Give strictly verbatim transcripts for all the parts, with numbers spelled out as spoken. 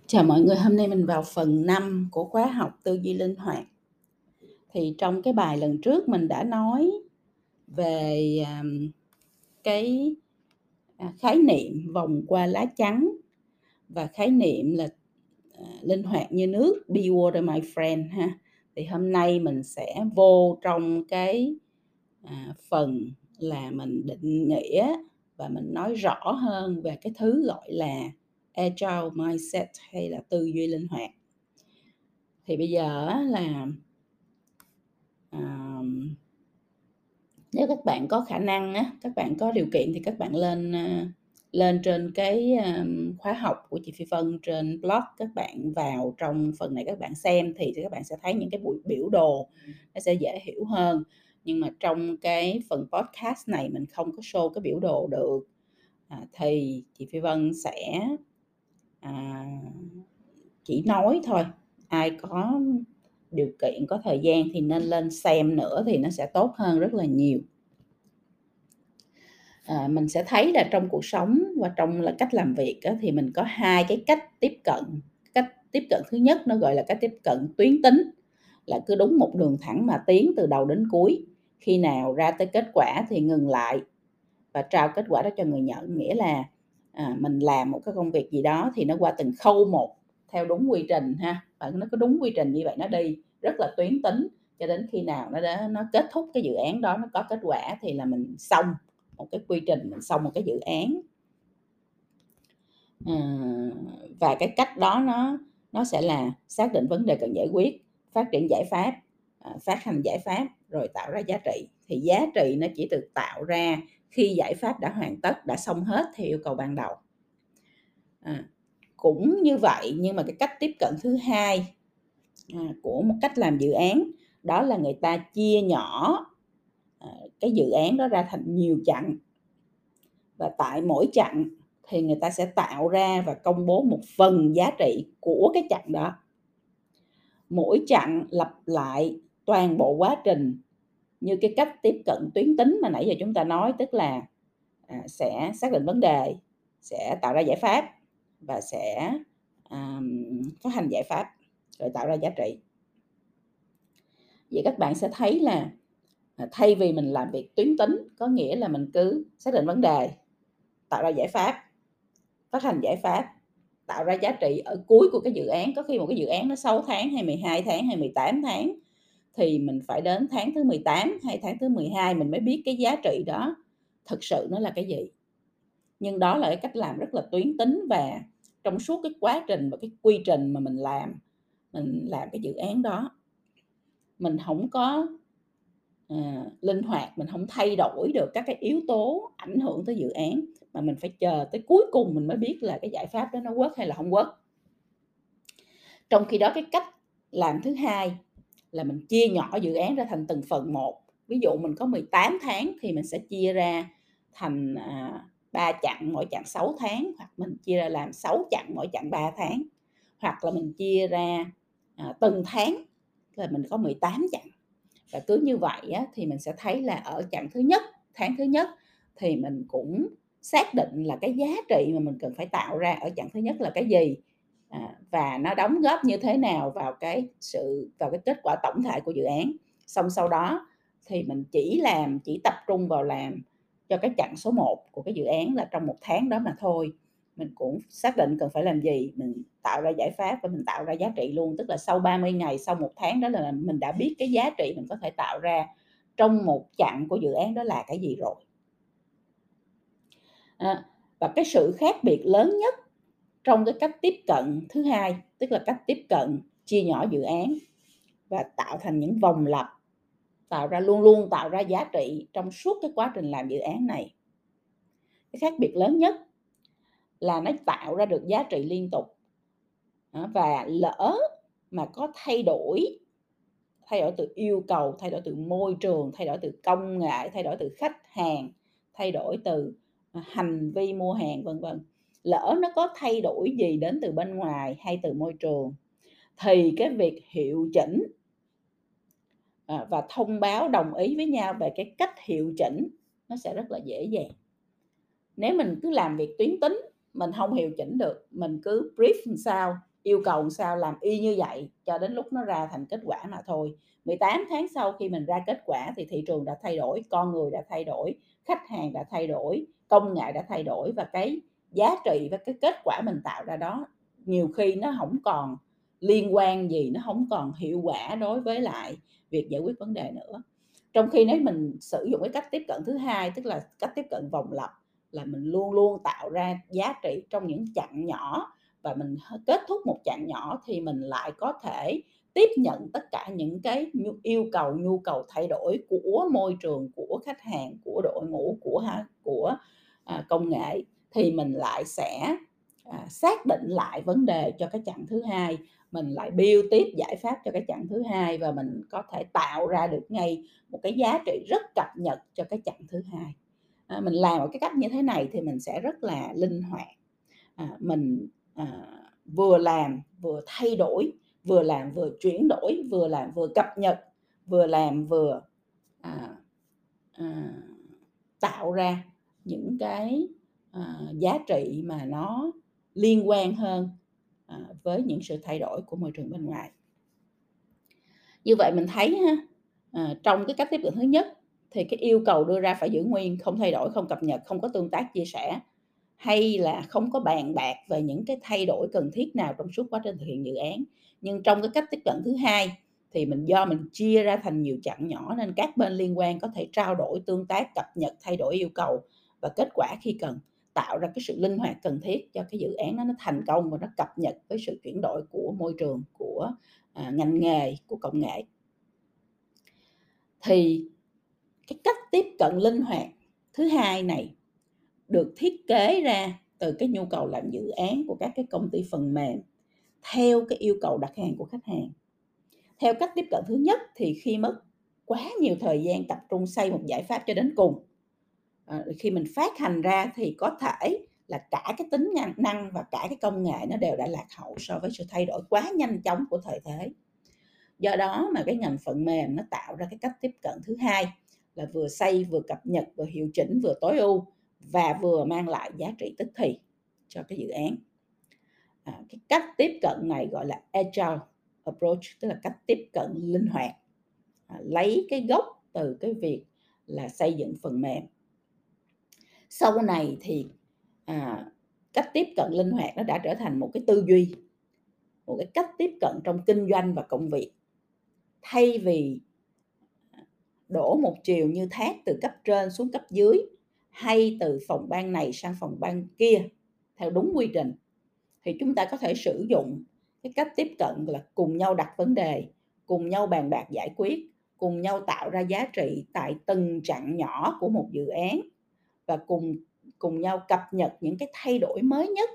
Chào mọi người, hôm nay mình vào phần năm của khóa học tư duy linh hoạt. Thì trong cái bài lần trước mình đã nói về, à, cái, à, khái niệm vòng qua lá chắn và khái niệm là, à, linh hoạt như nước, be water my friend ha. Thì hôm nay mình sẽ vô trong cái, à, phần là mình định nghĩa và mình nói rõ hơn về cái thứ gọi là agile mindset hay là tư duy linh hoạt. Thì bây giờ á là, ờm, nếu các bạn có khả năng á, các bạn có điều kiện thì các bạn lên, a, lên trên cái, a, khóa học của chị Phi Vân trên blog, các bạn vào trong phần này các bạn xem thì các bạn sẽ thấy những cái buổi biểu đồ nó sẽ dễ hiểu hơn. Nhưng mà trong cái phần podcast này mình không có show cái biểu đồ được, à, thì chị Phi Vân sẽ, à, chỉ nói thôi, ai có điều kiện, có thời gian thì nên lên xem nữa thì nó sẽ tốt hơn rất là nhiều. À, mình sẽ thấy là trong cuộc sống và trong là cách làm việc á, thì mình có hai cái cách tiếp cận. Cách tiếp cận thứ nhất nó gọi là cách tiếp cận tuyến tính, là cứ đúng một đường thẳng mà tiến từ đầu đến cuối, khi nào ra tới kết quả thì ngừng lại và trao kết quả đó cho người nhận. Nghĩa là, à, mình làm một cái công việc gì đó thì nó qua từng khâu một theo đúng quy trình ha, và nó có đúng quy trình như vậy nó đi rất là tuyến tính, cho đến khi nào nó đã nó kết thúc cái dự án đó, nó có kết quả thì là mình xong một cái quy trình, mình xong một cái dự án. Ờ, và cái cách đó nó nó sẽ là xác định vấn đề cần giải quyết, phát triển giải pháp, à, phát hành giải pháp, rồi tạo ra giá trị. Thì giá trị nó chỉ được tạo ra khi giải pháp đã hoàn tất, đã xong hết theo yêu cầu ban đầu. À, cũng như vậy nhưng mà cái cách tiếp cận thứ hai, à, của một cách làm dự án, đó là người ta chia nhỏ, à, cái dự án đó ra thành nhiều chặng. Và tại mỗi chặng thì người ta sẽ tạo ra và công bố một phần giá trị của cái chặng đó. Mỗi chặng lặp lại toàn bộ quá trình như cái cách tiếp cận tuyến tính mà nãy giờ chúng ta nói, tức là, à, sẽ xác định vấn đề, sẽ tạo ra giải pháp và sẽ, à, phát hành giải pháp, rồi tạo ra giá trị. Vậy các bạn sẽ thấy là, à, thay vì mình làm việc tuyến tính, có nghĩa là mình cứ xác định vấn đề, tạo ra giải pháp, phát hành giải pháp, tạo ra giá trị ở cuối của cái dự án. Có khi một cái dự án nó sáu tháng hay mười hai tháng hay mười tám tháng, thì mình phải đến tháng thứ mười tám hay tháng thứ mười hai mình mới biết cái giá trị đó thực sự nó là cái gì. Nhưng đó là cái cách làm rất là tuyến tính và trong suốt cái quá trình và cái quy trình mà mình làm, mình làm cái dự án đó, mình hổng có, à, linh hoạt, mình hông thay đổi được các cái yếu tố ảnh hưởng tới dự án, mà mình phải chờ tới cuối cùng mình mới biết là cái giải pháp đó nó work hay là hông work. Trong khi đó cái cách làm thứ hai là mình chia nhỏ dự án ra thành từng phần một. Ví dụ mình có mười tám tháng thì mình sẽ chia ra thành, à, ba chặng, mỗi chặng sáu tháng, hoặc mình chia ra làm sáu chặng, mỗi chặng ba tháng, hoặc là mình chia ra, à, từng tháng là mình có mười tám chặng. Và cứ như vậy á, thì mình sẽ thấy là ở chặng thứ nhất, tháng thứ nhất thì mình cũng xác định là cái giá trị mà mình cần phải tạo ra ở chặng thứ nhất là cái gì, à, và nó đóng góp như thế nào vào cái sự vào cái kết quả tổng thể của dự án. Xong sau đó thì mình chỉ làm chỉ tập trung vào làm cho cái chặng số một của cái dự án là trong một tháng đó mà thôi. Mình cũng xác định cần phải làm gì, mình tạo ra giải pháp và mình tạo ra giá trị luôn. Tức là sau ba mươi ngày, sau một tháng đó là mình đã biết cái giá trị mình có thể tạo ra trong một chặng của dự án đó là cái gì rồi. À, và cái sự khác biệt lớn nhất trong cái cách tiếp cận thứ hai, tức là cách tiếp cận chia nhỏ dự án và tạo thành những vòng lặp, tạo ra luôn luôn tạo ra giá trị trong suốt cái quá trình làm dự án này. Cái khác biệt lớn nhất là nó tạo ra được giá trị liên tục. Đó, và lỡ mà có thay đổi, thay đổi từ yêu cầu, thay đổi từ môi trường, thay đổi từ công nghệ, thay đổi từ khách hàng, thay đổi từ, à, hành vi mua hàng, vân vân. Lỡ nó có thay đổi gì đến từ bên ngoài hay từ môi trường, thì cái việc hiệu chỉnh, à, và thông báo đồng ý với nhau về cái cách hiệu chỉnh nó sẽ rất là dễ dàng. Nếu mình cứ làm việc tuyến tính, mình hông hiệu chỉnh được, mình cứ brief làm sao, yêu cầu sao làm y như vậy cho đến lúc nó ra thành kết quả mà thôi. mười tám tháng sau khi mình ra kết quả thì thị trường đã thay đổi, con người đã thay đổi, khách hàng đã thay đổi, công nghệ đã thay đổi và cái giá trị và cái kết quả mình tạo ra đó nhiều khi nó hổng còn liên quan gì, nó hổng còn hiệu quả đối với lại việc giải quyết vấn đề nữa. Trong khi nếu mình sử dụng cái cách tiếp cận thứ hai, tức là cách tiếp cận vòng lặp, là mình luôn luôn tạo ra giá trị trong những chặng nhỏ và mình h kết thúc một chặng nhỏ thì mình lại có thể tiếp nhận tất cả những cái nhu yêu cầu, nhu cầu thay đổi của môi trường, của khách hàng, của đội ngũ, của ha của, à, công nghệ thì mình lại sẽ, à, xác định lại vấn đề cho cái chặng thứ hai, mình lại build tiếp giải pháp cho cái chặng thứ hai và mình có thể tạo ra được ngay một cái giá trị rất cập nhật cho cái chặng thứ hai. À, mình làm một cái cách như thế này thì mình sẽ rất là linh hoạt, à, mình, à, vừa làm vừa thay đổi, vừa làm vừa chuyển đổi, vừa làm vừa cập nhật, vừa làm vừa, à, à, tạo ra những cái, à, giá trị mà nó liên quan hơn, à, với những sự thay đổi của môi trường bên ngoài. Như vậy mình thấy ha, à, trong cái cách tiếp cận thứ nhất thì cái yêu cầu đưa ra phải giữ nguyên, không thay đổi, không cập nhật, không có tương tác chia sẻ, hay là không có bàn bạc về những cái thay đổi cần thiết nào trong suốt quá trình thực hiện dự án. Nhưng trong cái cách tiếp cận thứ hai thì mình do mình chia ra thành nhiều chặng nhỏ nên các bên liên quan có thể trao đổi, tương tác, cập nhật, thay đổi yêu cầu và kết quả khi cần, tạo ra cái sự linh hoạt cần thiết cho cái dự án đó nó thành công và nó cập nhật với sự chuyển đổi của môi trường, của, à, ngành nghề, của công nghệ. Thì cái cách tiếp cận linh hoạt thứ hai này được thiết kế ra từ cái nhu cầu làm dự án của các cái công ty phần mềm theo cái yêu cầu đặt hàng của khách hàng. Theo cách tiếp cận thứ nhất thì khi mất quá nhiều thời gian tập trung xây một giải pháp cho đến cùng, ờ, khi mình phát hành ra thì có thể là cả cái tính năng năng và cả cái công nghệ nó đều đã lạc hậu so với sự thay đổi quá nhanh chóng của thời thế. Do đó mà cái ngành phần mềm nó tạo ra cái cách tiếp cận thứ hai là vừa xây, vừa cập nhật, vừa hiệu chỉnh, vừa tối ưu và vừa mang lại giá trị tức thì cho cái dự án. À, cái cách tiếp cận này gọi là Agile approach, tức là cách tiếp cận linh hoạt, à, lấy cái gốc từ cái việc là xây dựng phần mềm. Sau này thì, à, cách tiếp cận linh hoạt nó đã trở thành một cái tư duy, một cái cách tiếp cận trong kinh doanh và công việc. Thay vì đổ một chiều như thác từ cấp trên xuống cấp dưới, hay từ phòng ban này sang phòng ban kia theo đúng quy trình, thì chúng ta có thể sử dụng cái cách tiếp cận là cùng nhau đặt vấn đề, cùng nhau bàn bạc giải quyết, cùng nhau tạo ra giá trị tại từng chặng nhỏ của một dự án và cùng cùng nhau cập nhật những cái thay đổi mới nhất,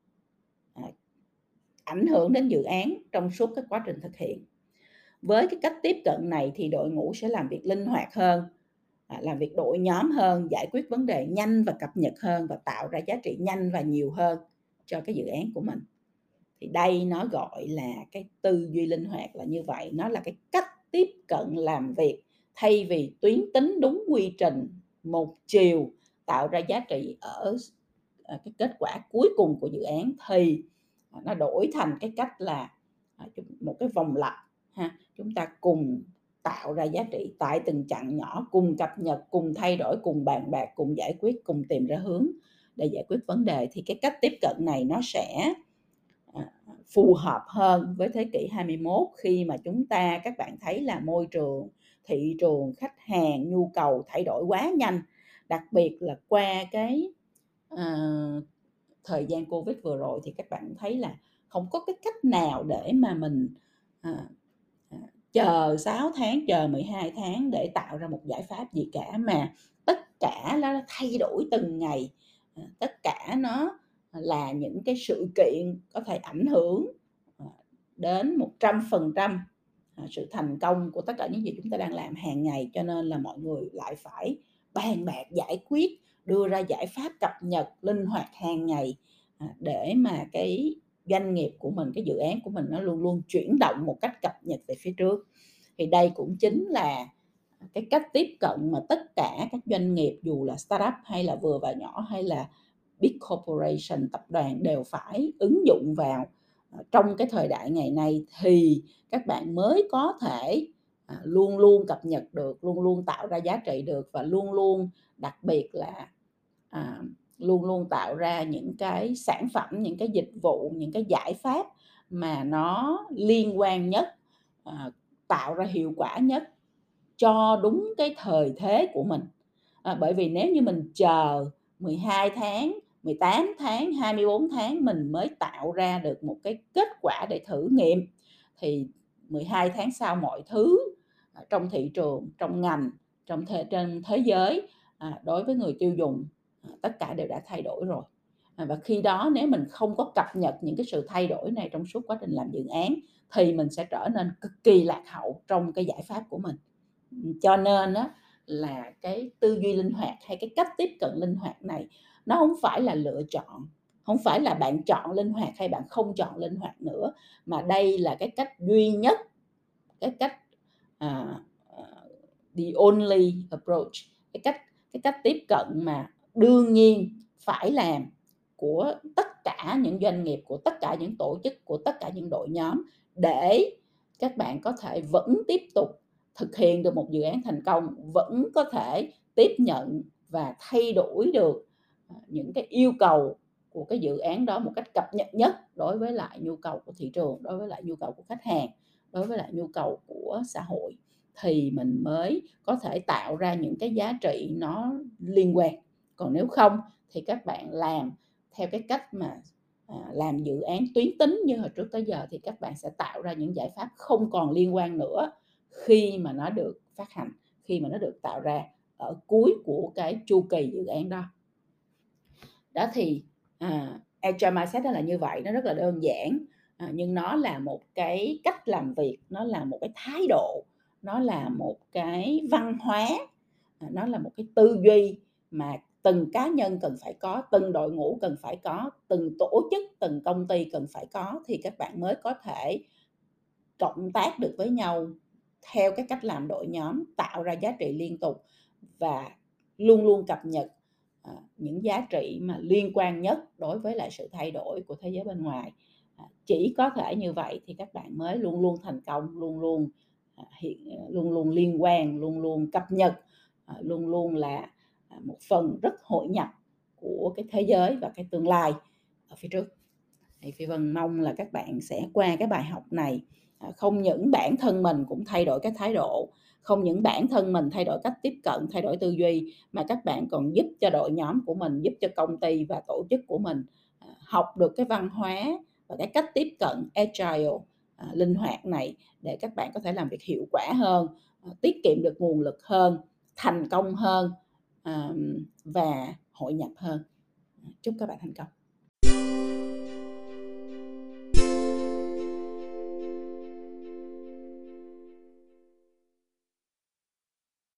à, ảnh hưởng đến dự án trong suốt cái quá trình thực hiện. Với cái cách tiếp cận này thì đội ngũ sẽ làm việc linh hoạt hơn, à, làm việc đội nhóm hơn, giải quyết vấn đề nhanh và cập nhật hơn và tạo ra giá trị nhanh và nhiều hơn cho cái dự án của mình. Thì đây nó gọi là cái tư duy linh hoạt là như vậy, nó là cái cách tiếp cận làm việc thay vì tuyến tính đúng quy trình, một chiều tạo ra giá trị ở s ờ, cái kết quả cuối cùng của dự án thì, à, nó đổi thành cái cách là, à, chung một cái vòng lặp ha. Chúng ta cùng tạo ra giá trị tại từng chặng nhỏ, cùng cập nhật, cùng thay đổi, cùng bàn bạc, cùng giải quyết, cùng tìm ra hướng để giải quyết vấn đề. Thì cái cách tiếp cận này nó sẽ, à, phù hợp hơn với thế kỷ hai mươi mốt khi mà chúng ta các bạn thấy là môi trường, thị trường, khách hàng, nhu cầu thay đổi quá nhanh. Đặc biệt là qua cái, ờ, thời gian Covid vừa rồi thì các bạn thấy là không có cái cách nào để mà mình, à, à, chờ sáu tháng, chờ mười hai tháng để tạo ra một giải pháp gì cả, mà tất cả nó thay đổi từng ngày, à, tất cả nó là những cái sự kiện có thể ảnh hưởng, à, đến một trăm phần trăm, à, sự thành công của tất cả những gì chúng ta đang làm hàng ngày. Cho nên là mọi người lại phải bàn bạc giải quyết, đưa ra giải pháp cập nhật linh hoạt hàng ngày, à, để mà cái doanh nghiệp của mình, cái dự án của mình nó luôn luôn chuyển động một cách cập nhật về phía trước. Thì đây cũng chính là cái cách tiếp cận mà tất cả các doanh nghiệp dù là startup hay là vừa và nhỏ hay là big corporation, tập đoàn đều phải ứng dụng vào, ờ, trong cái thời đại ngày nay thì các bạn mới có thể, à, luôn luôn cập nhật được, luôn luôn tạo ra giá trị được và luôn luôn đặc biệt là, à, luôn luôn tạo ra những cái sản phẩm, những cái dịch vụ, những cái giải pháp mà nó liên quan nhất, ờ, tạo ra hiệu quả nhất cho đúng cái thời thế của mình. À, bởi vì nếu như mình chờ mười hai tháng, mười tám tháng, hai mươi bốn tháng mình mới tạo ra được một cái kết quả để thử nghiệm thì mười hai tháng sau mọi thứ, à, trong thị trường, trong ngành, trong thế trên thế giới, à, đối với người tiêu dùng, à, tất cả đều đã thay đổi rồi. À, và khi đó nếu mình không có cập nhật những cái sự thay đổi này trong suốt quá trình làm dự án thì mình sẽ trở nên cực kỳ lạc hậu trong cái giải pháp của mình. Ừm, cho nên á là cái tư duy linh hoạt hay cái cách tiếp cận linh hoạt này nó hông phải là lựa chọn, hông phải là bạn chọn linh hoạt hay bạn không chọn linh hoạt nữa, mà đây là cái cách duy nhất, cái cách, à, ờ, the only approach, cái cách cái cách tiếp cận mà đương nhiên phải làm của tất cả những doanh nghiệp, của tất cả những tổ chức, của tất cả những đội nhóm để các bạn có thể vẫn tiếp tục thực hiện được một dự án thành công, vẫn có thể tiếp nhận và thay đổi được, ờ, những cái yêu cầu của cái dự án đó một cách cập nhật nhất đối với lại nhu cầu của thị trường, đối với lại nhu cầu của khách hàng, đối với lại nhu cầu của xã hội, thì mình mới có thể tạo ra những cái giá trị nó liên quan. Còn nếu không thì các bạn làm theo cái cách mà, à, làm dự án tuyến tính như hồi trước tới giờ thì các bạn sẽ tạo ra những giải pháp không còn liên quan nữa khi mà nó được phát hành, khi mà nó được tạo ra ở cuối của cái chu kỳ dự án đó. Đó thì, à, Agile Mindset nó là như vậy, nó rất là đơn giản, à, nhưng nó là một cái cách làm việc, nó là một cái thái độ, nó là một cái văn hóa, à, nó là một cái tư duy mà từng cá nhân cần phải có, từng đội ngũ cần phải có, từng tổ chức, từng công ty cần phải có thì các bạn mới có thể cộng tác được với nhau theo cái cách làm đội nhóm, tạo ra giá trị liên tục và luôn luôn cập nhật, à, những giá trị mà liên quan nhất đối với lại sự thay đổi của thế giới bên ngoài. À, chỉ có thể như vậy thì các bạn mới luôn luôn thành công, luôn luôn, à, hiện ờ, luôn luôn liên quan, luôn luôn cập nhật, à, luôn luôn là, à, một phần rất hội nhập của cái thế giới và cái tương lai ở phía trước. Thì Phi Vân mong là các bạn sẽ qua cái bài học này, à, không những bản thân mình cũng thay đổi cái thái độ, không những bản thân mình thay đổi cách tiếp cận, thay đổi tư duy, mà các bạn còn giúp cho đội nhóm của mình, giúp cho công ty và tổ chức của mình, à, học được cái văn hóa và cái cách tiếp cận Agile, à, linh hoạt này để các bạn có thể làm việc hiệu quả hơn, à, tiết kiệm được nguồn lực hơn, thành công hơn, ờm, và hội nhập hơn. À, chúc các bạn thành công.